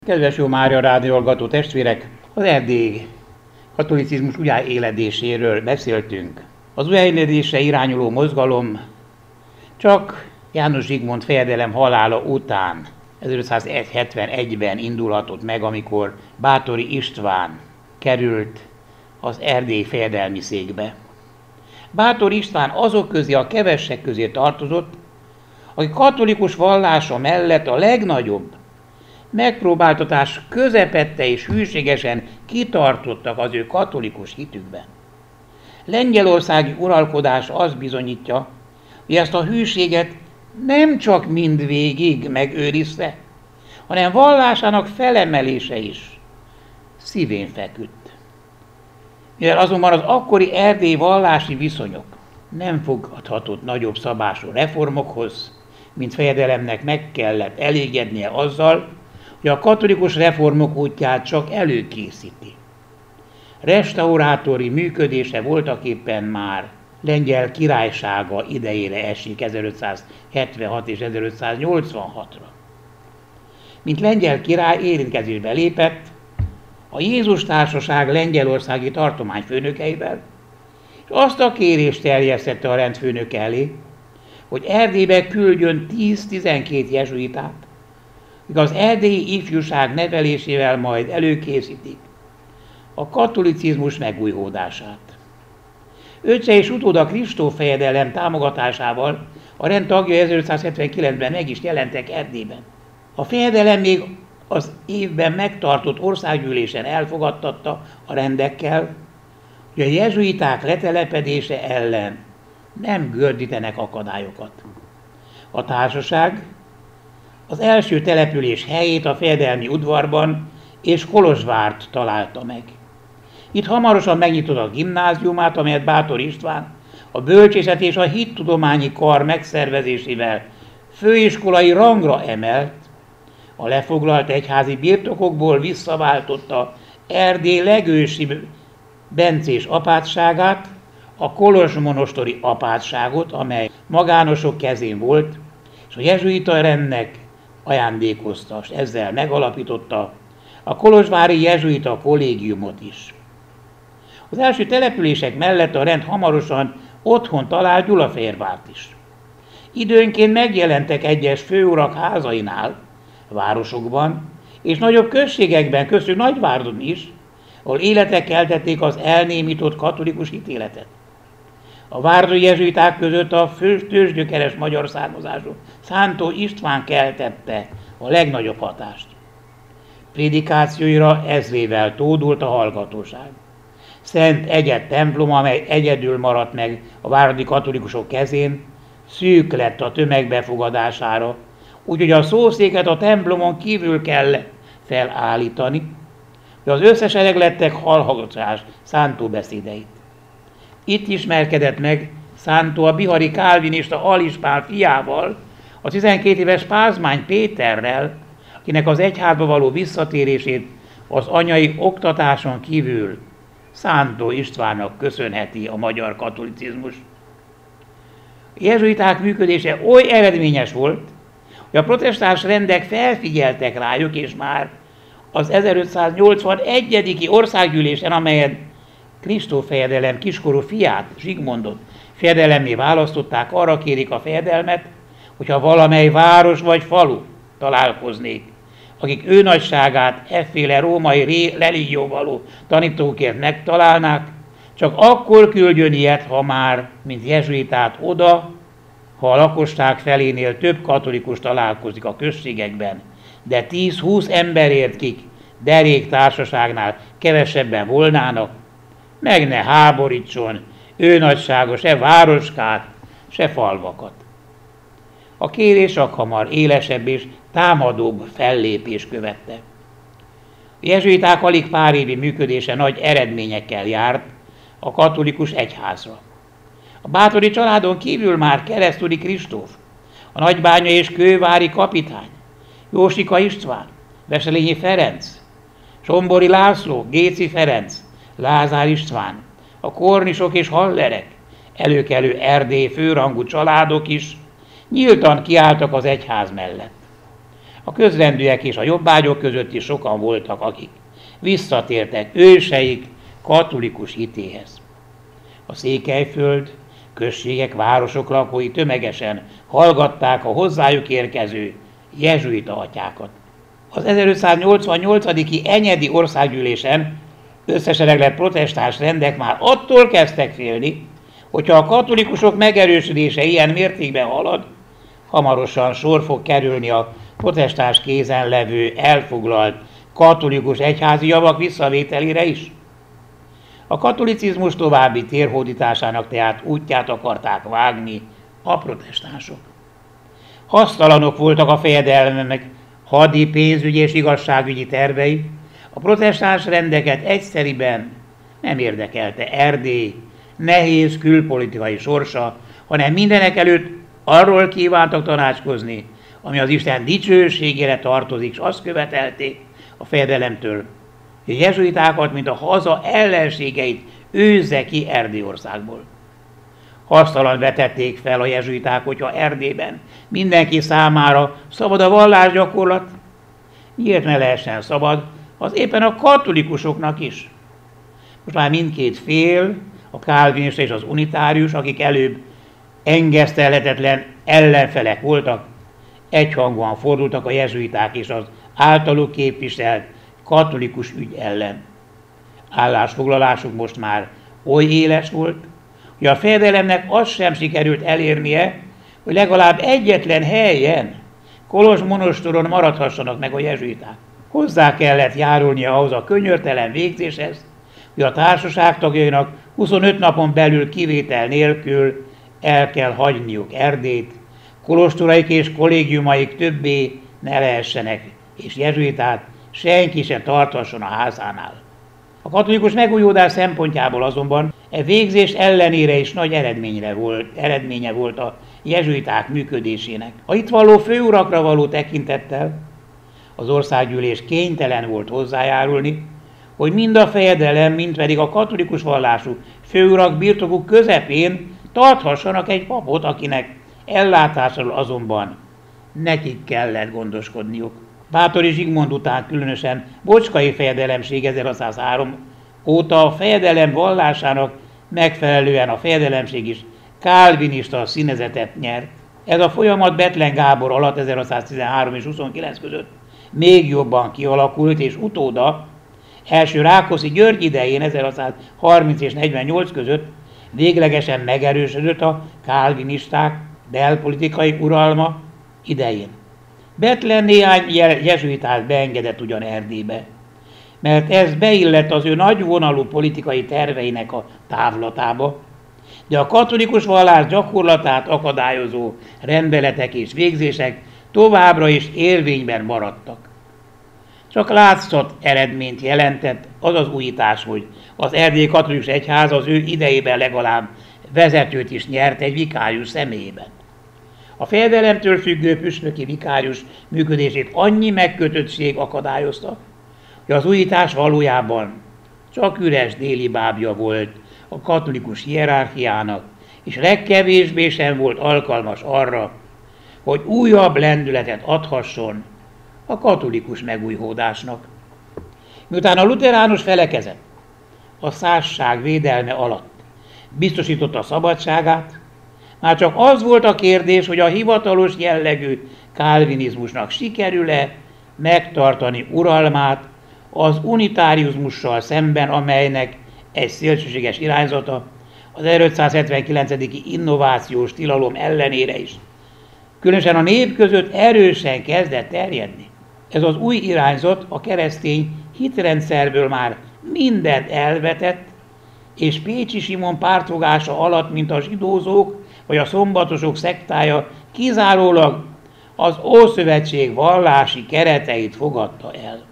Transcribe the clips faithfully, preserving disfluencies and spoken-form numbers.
Kedves Jó Mária rádió hallgató testvérek, az erdélyi katolicizmus újjáéledéséről beszéltünk. Az újjáéledésre irányuló mozgalom csak János Zsigmond fejedelem halála után ezerötszázhetvenegyben indulhatott meg, amikor Báthory István került az erdélyi fejedelmi székbe. Báthory István azok közé, a kevesek közé tartozott, akik katolikus vallása mellett a legnagyobb megpróbáltatás közepette és hűségesen kitartottak az ő katolikus hitükben. Lengyelországi uralkodás azt bizonyítja, hogy ezt a hűséget nem csak mindvégig megőrizte, hanem vallásának felemelése is szívén feküdt. Mivel azonban az akkori erdélyi vallási viszonyok nem fogadhatott nagyobb szabású reformokhoz, mint fejedelemnek meg kellett elégednie azzal, hogy a katolikus reformok útját csak előkészíti. Restaurátori működése voltaképpen már lengyel királysága idejére esik ezerötszázhetvenhat és ezerötszáznyolcvanhatra. Mint lengyel király érintkezésbe lépett a Jézus Társaság lengyelországi tartományfőnökeivel, és azt a kérést terjesztette a rendfőnök elé, hogy Erdélybe küldjön tíz-tizenkét jezsuitát, az erdélyi ifjúság nevelésével majd előkészítik a katolicizmus megújhódását. Öccse és utóda Kristóf fejedelem támogatásával a rend tagjai ezerötszázhetvenkilencben meg is jelentek Erdélyben. A fejedelem még az évben megtartott országgyűlésen elfogadtatta a rendekkel, hogy a jezsuiták letelepedése ellen nem gördítenek akadályokat. A társaság az első település helyét a fejedelmi udvarban és Kolozsvárt találta meg. Itt hamarosan megnyitott a gimnáziumát, amelyet Báthory István a bölcsészet és a hittudományi kar megszervezésével főiskolai rangra emelt, a lefoglalt egyházi birtokokból visszaváltotta Erdély legősibb bencés apátságát, a kolozsmonostori apátságot, amely magánosok kezén volt, és a jezsuita rendnek ajándékozta, és ezzel megalapította a kolozsvári jezsuita kollégiumot is. Az első települések mellett a rend hamarosan otthon talált Gyulafehérvárt is. Időnként megjelentek egyes főurak házainál, városokban és nagyobb községekben, köztük Nagyváradon is, ahol életre keltették az elnémított katolikus hitéletet. A váradi jezsuiták között a tőzsgyökeres magyar származású Szántó István keltette a legnagyobb hatást. Prédikációira ezrével tódult a hallgatóság. Szent Egyed templom, amely egyedül maradt meg a váradi katolikusok kezén, szűk lett a tömeg befogadására, úgyhogy a szószéket a templomon kívül kell felállítani, hogy az összes eleglettek hallhassák Szántó beszédeit. Itt ismerkedett meg Szántó a bihari kálvinista Alispán fiával, a tizenkét éves Pázmány Péterrel, akinek az egyházba való visszatérését az anyai oktatáson kívül Szántó Istvánnak köszönheti a magyar katolicizmus. A jezsuiták működése oly eredményes volt, hogy a protestáns rendek felfigyeltek rájuk, és már az ezerötszáznyolcvanegyedik országgyűlésen, amelyen Kristóf fejedelem kiskorú fiát, Zsigmondot fejedelemmé választották, arra kérik a fejedelmet, hogyha valamely város vagy falu találkoznék, akik ő nagyságát efféle római religióvaló tanítókért megtalálnák, csak akkor küldjön ilyet, ha már, mint jezsuitát oda, ha a lakosság felénél több katolikus találkozik a községekben, de tíz-húsz emberért, kik derék társaságnál kevesebben volnának, meg ne háborítson ő nagysága se városkát, se falvakat. A kérés akhamar élesebb és támadóbb fellépés követte. A jezsuiták alig pár évi működése nagy eredményekkel járt a katolikus egyházra. A Báthory családon kívül már Keresztúri Kristóf, a nagybányai és kővári kapitány, Jósika István, Veselényi Ferenc, Sombori László, Géci Ferenc, Lázár István, a Kornisok és Hallerek, előkelő Erdély főrangú családok is nyíltan kiálltak az egyház mellett. A közrendűek és a jobbágyok között is sokan voltak, akik visszatértek őseik katolikus hitéhez. A Székelyföld, községek, városok lakói tömegesen hallgatták a hozzájuk érkező jezsuita atyákat. Az ezerötszáznyolcvannyolc. Enyedi országgyűlésen összesereglett protestáns rendek már attól kezdtek félni, hogyha a katolikusok megerősödése ilyen mértékben halad, hamarosan sor fog kerülni a protestáns kézen levő elfoglalt katolikus egyházi javak visszavételére is. A katolicizmus további térhódításának tehát útját akarták vágni a protestánsok. Hasztalanok voltak a fejedelmek hadi, pénzügyi és igazságügyi tervei, a protestáns rendeket egyszeriben nem érdekelte Erdély nehéz külpolitikai sorsa, hanem mindenek előtt arról kívántak tanácskozni, ami az Isten dicsőségére tartozik, és azt követelték a fejedelemtől, hogy jezsuitákat, mint a haza ellenségeit őzze ki Erdélyországból. Hasztalan vetették fel a jezsuiták, hogyha Erdélyben mindenki számára szabad a vallásgyakorlat, miért ne lehessen szabad az éppen a katolikusoknak is. Most már mindkét fél, a kálvinista és az unitárius, akik előbb engesztelhetetlen ellenfelek voltak, egyhangúan fordultak a jezsuiták és az általuk képviselt katolikus ügy ellen. Állásfoglalásuk most már oly éles volt, hogy a fejedelemnek azt sem sikerült elérnie, hogy legalább egyetlen helyen, Kolozs monostoron maradhassanak meg a jezsuiták. Hozzá kellett járulnia ahhoz a könyörtelen végzéshez, hogy a társaság tagjainak huszonöt napon belül kivétel nélkül el kell hagyniuk Erdélyt, kolostoraik és kollégiumaik többé ne lehessenek, és jezsuitát senki sem tarthasson a házánál. A katolikus megújulás szempontjából azonban e végzés ellenére is nagy eredményre volt, eredménye volt a jezsuiták működésének. A itt való főurakra való tekintettel az országgyűlés kénytelen volt hozzájárulni, hogy mind a fejedelem, mind pedig a katolikus vallású főurak birtokuk közepén tarthassanak egy papot, akinek ellátásáról azonban nekik kellett gondoskodniuk. Báthory Zsigmond után különösen Bocskai fejedelemség ezerhatszázhárom óta a fejedelem vallásának megfelelően a fejedelemség is kálvinista színezetet nyert. Ez a folyamat Bethlen Gábor alatt ezerhatszáztizenhárom és huszonkilenc között még jobban kialakult, és utóda első Rákoszi György idején ezerhatszázharminc és negyvennyolc között véglegesen megerősödött a kálvinisták belpolitikai uralma idején. Bethlen néhány jezsuitát beengedett ugyan Erdélybe, mert ez beillett az ő nagyvonalú politikai terveinek a távlatába, de a katolikus vallás gyakorlatát akadályozó rendeletek és végzések továbbra is érvényben maradtak. Csak látszat eredményt jelentett az az újítás, hogy az erdélyi katolikus egyház az ő idejében legalább vezetőt is nyert egy vikárius személyében. A fejedelemtől függő püspöki vikárius működését annyi megkötöttség akadályozta, hogy az újítás valójában csak üres délibábja volt a katolikus hierarchiának, és legkevésbé sem volt alkalmas arra, hogy újabb lendületet adhasson a katolikus megújhódásnak. Miután a lutheránus felekezet a százság védelme alatt biztosította a szabadságát, már csak az volt a kérdés, hogy a hivatalos jellegű kálvinizmusnak sikerül-e megtartani uralmát az unitáriuzmussal szemben, amelynek egy szélsőséges irányzata az ezerötszázhetvenkilencedik innovációs tilalom ellenére is különösen a nép között erősen kezdett terjedni. Ez az új irányzat a keresztény hitrendszerből már mindent elvetett, és Pécsi Simon pártfogása alatt, mint a zsidózók vagy a szombatosok szektája, kizárólag az Ószövetség vallási kereteit fogadta el.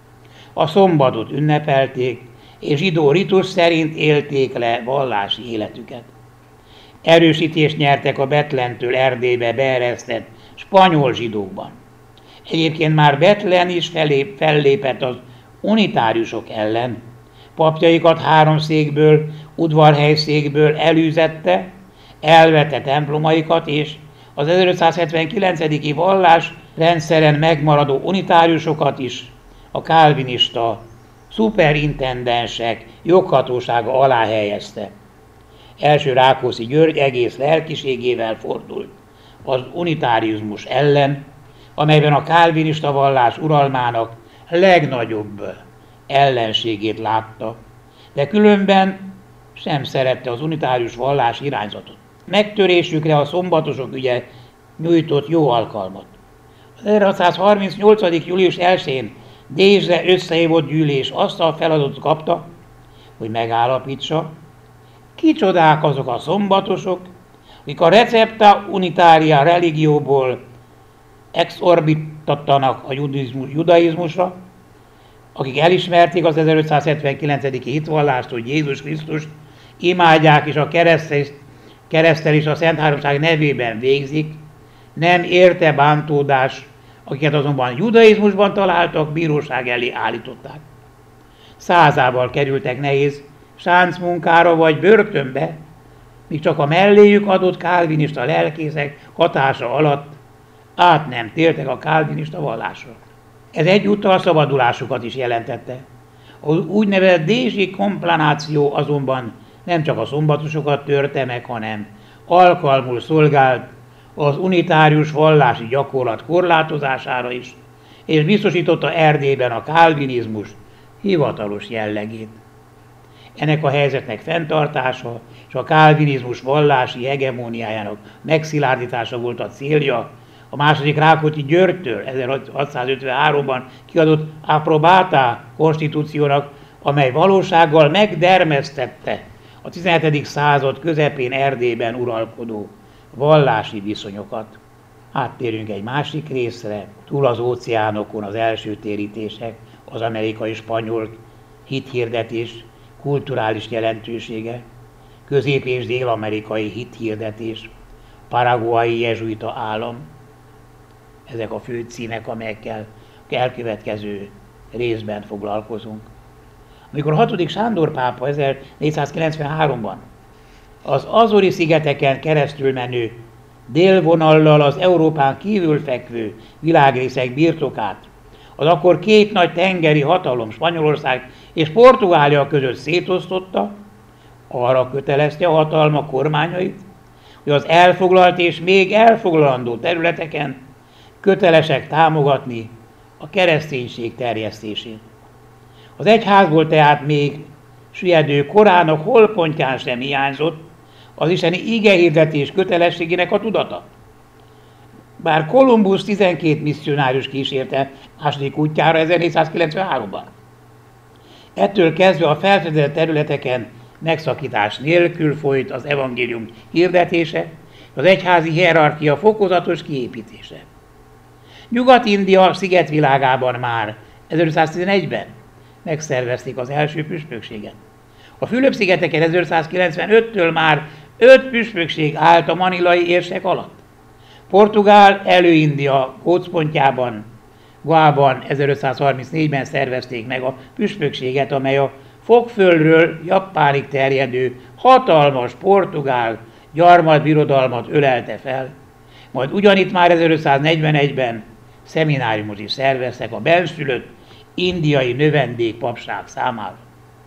A szombatot ünnepelték, és zsidó ritus szerint élték le vallási életüket. Erősítést nyertek a Bethlentől Erdélybe beeresztett spanyol zsidókban. Egyébként már Bethlen is felép, fellépett az unitáriusok ellen. Papjaikat három székből, udvarhelyszékből elűzette, elvette templomaikat, és az ezerötszázhetvenkilencedik vallás rendszeren megmaradó unitáriusokat is a kálvinista szuperintendensek joghatósága alá helyezte. Első Rákóczi György egész lelkiségével fordult az unitáriuzmus ellen, amelyben a kálvinista vallás uralmának legnagyobb ellenségét látta, de különben sem szerette az unitárius vallás irányzatot. Megtörésükre a szombatosok ügye nyújtott jó alkalmat. Az ezerhatszázharmincnyolc. július elsején Dézsre összehívott gyűlés azt a feladatot kapta, hogy megállapítsa, kicsodák azok a szombatosok, akik a recepta unitaria religióból exorbitattanak a judaizmusra, akik elismerték az ezerötszázhetvenkilencedik hitvallást, hogy Jézus Krisztust imádják és a keresztel és a Szent Háromság nevében végzik, nem érte bántódás, akiket azonban judaizmusban találtak, bíróság elé állították. Százával kerültek nehéz sáncmunkára vagy börtönbe, míg csak a melléjük adott kálvinista lelkészek hatása alatt át nem tértek a kálvinista vallásra. Ez egyúttal szabadulásukat is jelentette. Az úgynevezett dézsi komplanáció azonban nem csak a szombatosokat törte meg, hanem alkalmul szolgált az unitárius vallási gyakorlat korlátozására is, és biztosította Erdélyben a kálvinizmus hivatalos jellegét. Ennek a helyzetnek fenntartása és a kálvinizmus vallási hegemóniájának megszilárdítása volt a célja a második Rákóczi Györgytől ezerhatszázötvenháromban kiadott Approbata konstitúciónak, amely valósággal megdermesztette a tizenhetedik század közepén Erdélyben uralkodó vallási viszonyokat. Áttérünk egy másik részre, túl az óceánokon az első térítések, az amerikai-spanyol hithirdetés kulturális jelentősége, közép- és dél-amerikai hithirdetés, paraguayi jezsuita állam. Ezek a fő címek, amelyekkel elkövetkező részben foglalkozunk. Amikor a hatodik Sándor pápa ezernégyszázkilencvenháromban az Azori-szigeteken keresztül menő délvonallal az Európán kívül fekvő világrészek birtokát az akkor két nagy tengeri hatalom, Spanyolország és Portugália között szétosztotta, arra kötelezte a hatalma kormányait, hogy az elfoglalt és még elfoglalandó területeken kötelesek támogatni a kereszténység terjesztését. Az egyházból tehát még süllyedő korának holpontján sem hiányzott az isteni igehirdetés kötelességének a tudata. Bár Kolumbusz tizenkét misszionárius kísérte második útjára ezernégyszázkilencvenháromban. Ettől kezdve a felfedezett területeken megszakítás nélkül folyt az evangélium hirdetése, az egyházi hierarchia fokozatos kiépítése. Nyugat-India szigetvilágában már ezerötszáztizenegyben megszervezték az első püspökséget. A Fülöp-szigeteken ezerötszázkilencvenöttől már öt püspökség állt a manilai érsek alatt. Portugál Elő-India gócpontjában, Goában ezerötszázharmincnégyben szervezték meg a püspökséget, amely a Fokföldről Japánig terjedő hatalmas portugál gyarmatbirodalmat ölelte fel, majd ugyanitt már ezerötszáznegyvenegyben szemináriumot is szerveztek a benszülött indiai növendékpapság számára.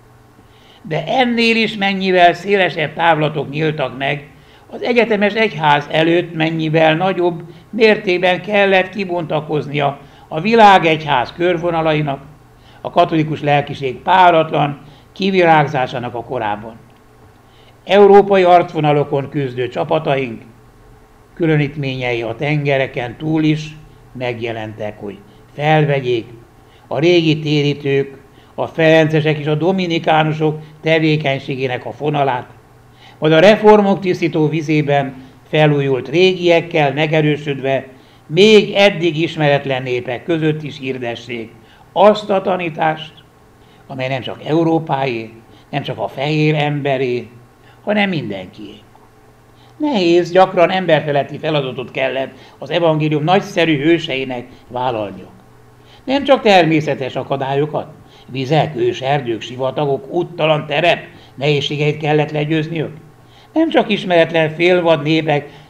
De ennél is mennyivel szélesebb távlatok nyíltak meg, az egyetemes egyház előtt mennyivel nagyobb mértékben kellett kibontakoznia a világegyház körvonalainak, a katolikus lelkiség páratlan kivirágzásának a korában. Európai arcvonalokon küzdő csapataink különítményei a tengereken túl is megjelentek, hogy felvegyék a régi térítők, a ferencesek és a dominikánusok tevékenységének a fonalát, majd a reformok tisztító vizében felújult régiekkel megerősödve még eddig ismeretlen népek között is hirdessék azt a tanítást, amely nem csak Európáé, nem csak a fehér emberé, hanem mindenkié. Nehéz, gyakran emberfeletti feladatot kellett az evangélium nagyszerű hőseinek vállalniuk. Nem csak természetes akadályokat, vizek, ős, erdők, sivatagok, úttalan terep nehézségeit kellett legyőzniük. Nem csak ismeretlen félvad népek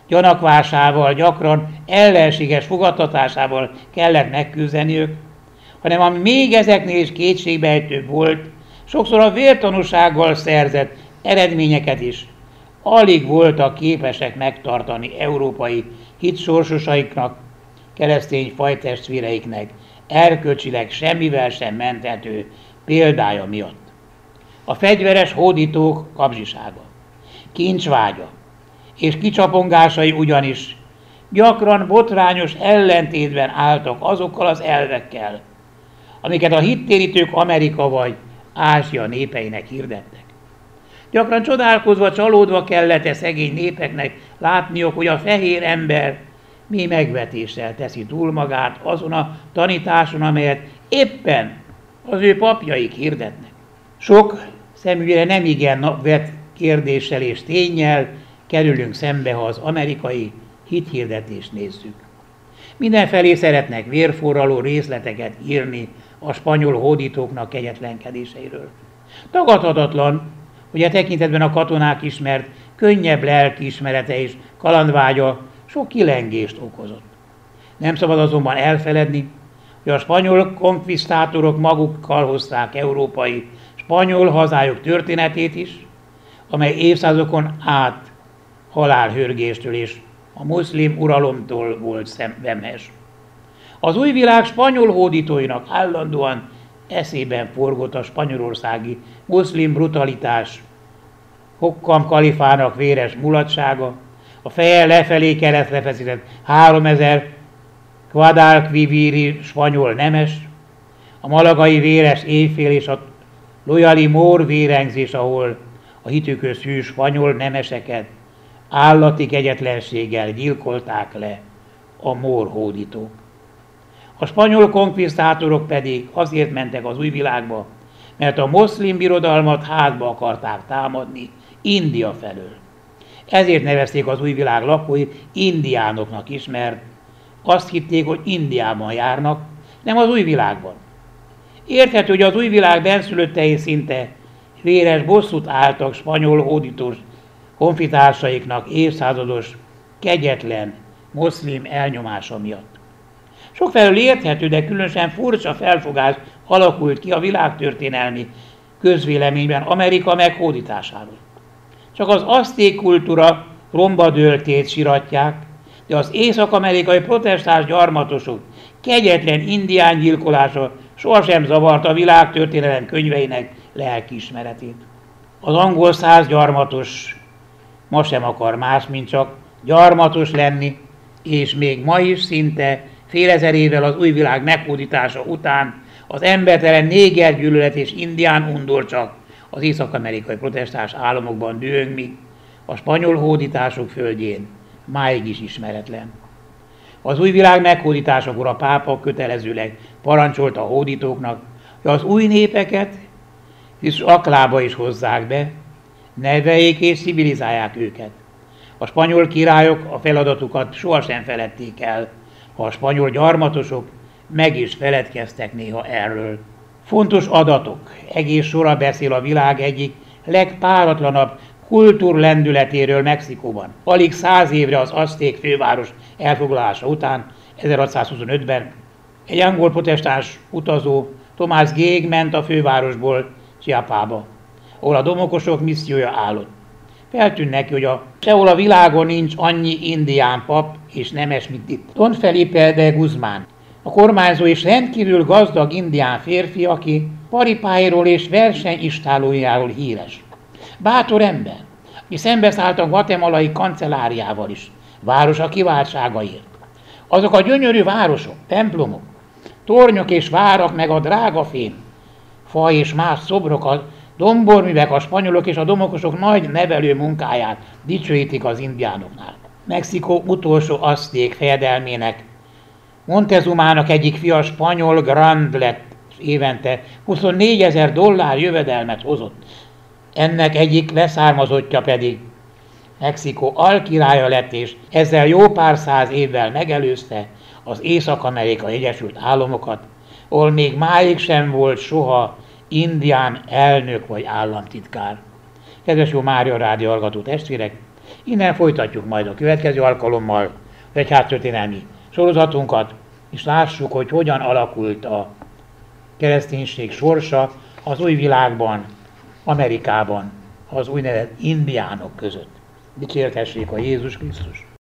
gyanakvásával, gyakran ellenséges fogadtatásával kellett megküzdeniük, hanem ami még ezeknél is kétségbejtőbb volt, sokszor a vértanúsággal szerzett eredményeket is alig voltak képesek megtartani európai hitsorsosaiknak, keresztény fajtestvéreiknek erkölcsileg semmivel sem menthető példája miatt. A fegyveres hódítók kapzsisága, kincsvágya és kicsapongásai ugyanis gyakran botrányos ellentétben álltak azokkal az elvekkel, amiket a hittérítők Amerika vagy Ázsia népeinek hirdettek. Gyakran csodálkozva, csalódva kellett e szegény népeknek látniuk, hogy a fehér ember mi megvetéssel teszi túl magát azon a tanításon, amelyet éppen az ő papjaik hirdetnek. Sok szemügyre nem igen vett kérdéssel és ténnyel kerülünk szembe, ha az amerikai hithirdetést nézzük. Mindenfelé szeretnek vérforraló részleteket írni a spanyol hódítóknak kegyetlenkedéseiről. Tagadhatatlan, hogy a tekintetben a katonák ismert könnyebb lelkiismerete és kalandvágya sok kilengést okozott. Nem szabad azonban elfeledni, hogy a spanyol konkvisztátorok magukkal hozták európai spanyol hazájuk történetét is, amely évszázadokon át halálhörgéstől és a muszlim uralomtól volt vemhes. Az új világ spanyol hódítóinak állandóan eszében forgott a spanyolországi muszlim brutalitás, Hokkam kalifának véres mulatsága, a feje lefelé keresztre feszített háromezer Guadalquiviri spanyol nemes, a malagai véres éjfél és a lojali mór vérengzés, ahol a hitükhöz hű spanyol nemeseket állati kegyetlenséggel gyilkolták le a mór hódítók. A spanyol konkvisztátorok pedig azért mentek az új világba, mert a moszlim birodalmat hátba akarták támadni India felől. Ezért nevezték az új világ lakói indiánoknak is, mert azt hitték, hogy Indiában járnak, nem az új világban. Érthető, hogy az új világ benszülöttei szinte véres bosszút álltak spanyol hódítós honfitársaiknak évszázados, kegyetlen moszlim elnyomása miatt. Sokfelől érthető, de különösen furcsa felfogás alakult ki a világtörténelmi közvéleményben Amerika meghódításáról. Csak az azték kultúra rombadőltét siratják, de az észak-amerikai protestáns gyarmatosok kegyetlen indián gyilkolása sohasem zavarta a világtörténelem könyveinek lelkiismeretét. Az angol száz gyarmatos ma sem akar más, mint csak gyarmatos lenni, és még ma is szinte fél ezer évvel az új világ meghódítása után az embertelen négergyűlölet és indián undor csak az észak-amerikai protestáns államokban dühöng, míg a spanyol hódítások földjén máig is ismeretlen. Az új világ meghódításakor a pápa kötelezőleg parancsolta a hódítóknak, hogy az új népeket és aklába is hozzák be, neveljék és civilizálják őket. A spanyol királyok a feladatukat sohasem feledték el, ha a spanyol gyarmatosok meg is feledkeztek néha erről. Fontos adatok, egész sora beszél a világ egyik legpáratlanabb kultúrlendületéről Mexikóban. Alig száz évre az azték főváros elfoglalása után, ezerhatszázhuszonötben egy angol protestáns utazó, Tomás Gég ment a fővárosból Chiapába, ahol a domokosok missziója állott. Feltűnt neki, hogy a, sehol a világon nincs annyi indián pap és nemes, mint itt. Don Felipe de Guzmán, a kormányzó és rendkívül gazdag indián férfi, aki paripáiról és versenyistálójáról híres. Bátor ember, aki szembeszállt a guatemalai kancelláriával is, városa kiváltságaért. Azok a gyönyörű városok, templomok, tornyok és várak, meg a drága fém, fa és más szobrok, a domborművek, a spanyolok és a domokosok nagy nevelő munkáját dicsőítik az indiánoknál. Mexikó utolsó azték fejedelmének, Montezumának egyik fia spanyol grand lett, és évente huszonnégyezer dollár jövedelmet hozott. Ennek egyik leszármazottja pedig Mexikó alkirálya lett, és ezzel jó pár száz évvel megelőzte az Észak-Amerikai Egyesült Államokat, ahol még máig sem volt soha indián elnök vagy államtitkár. Kedves jó Mária rádió hallgató testvérek, Innen folytatjuk majd a következő alkalommal az egyháztörténelmi sorozatunkat, és lássuk, hogy hogyan alakult a kereszténység sorsa az új világban, Amerikában, az úgynevezett indiánok között. Dicsértessék a Jézus Krisztus!